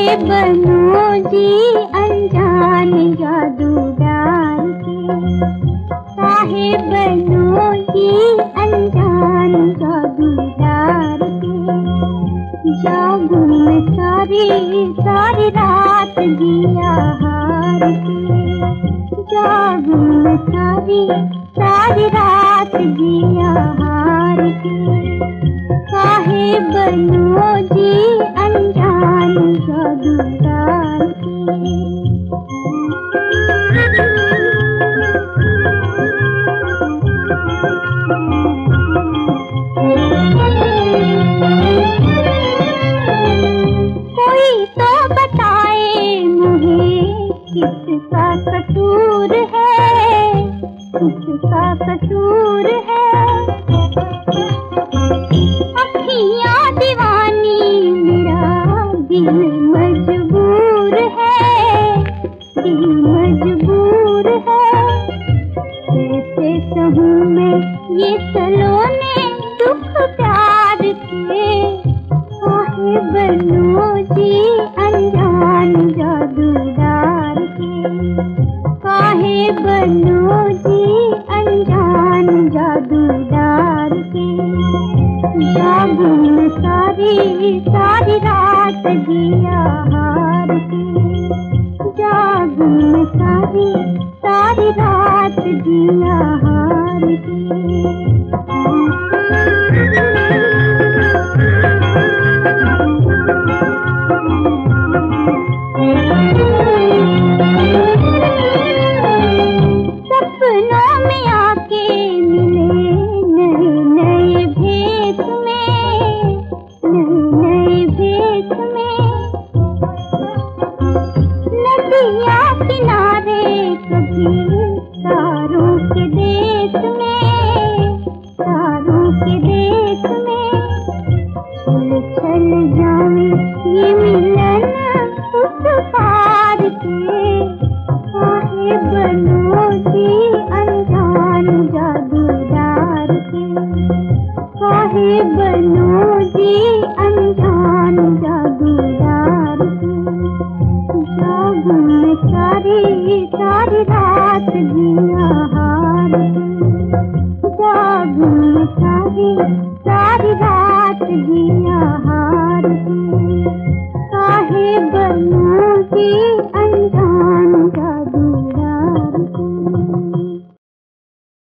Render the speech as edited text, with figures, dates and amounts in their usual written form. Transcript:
बनो जी अनजान जादूदार के, काहे बनो जी अनजान जादूदार के। जागूं मैं सारी सारी रात जिया हार के, जागूं मैं सारी सारी रात जिया हार के। काहे बनो जी अनजान जादूदार के। कोई तो बताए मुझे किसका कसूर है, किसका कसूर है। अखियाँ दीवानी मेरा दिल मजबूर है, दिल मजबूर है। कैसे सहूँ मैं ये सलोने दुख प्यार के, काहे बनो जी अनजान जादूदार के, काहे बनो जी अनजान जादूदार के। जागूं मैं सारी सारी रात जिया हार के, जागूं मैं सारी सारी रात जिया हार के। सपनों में आके मिले नए नए भेद में, नए नए भेद में। नदियाँ किनारे कभी तारों के देश में, तारों के देश में। चल चल जावे ये मिलन उस पार के, काहे बनो जी अनजान जादूदार के, काहे बनो जी अनजान जादूदार के। जागूं मैं सारी सारी